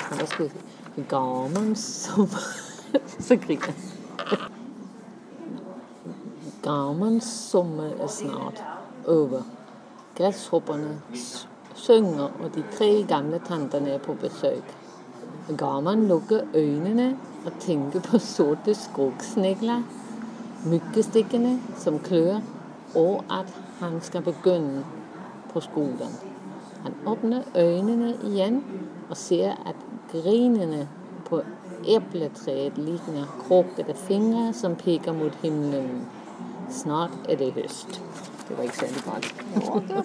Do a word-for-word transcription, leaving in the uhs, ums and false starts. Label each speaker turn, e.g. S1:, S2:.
S1: Og der skulle gammel sommer. Så griner gammel sommer er snart over. Græshopperne synger, og de tre gamle tanterne er på besøg. Gammel lukker øjnene og tænker på sorte skogsnegler, myggestikkene som klør, og at han skal begynde på skolen. Han åbner øjnene igen og ser, at grenene på æbletræet ligner krukede fingre, som peger mod himlen. Snart er det høst. Det var ikke særlig godt.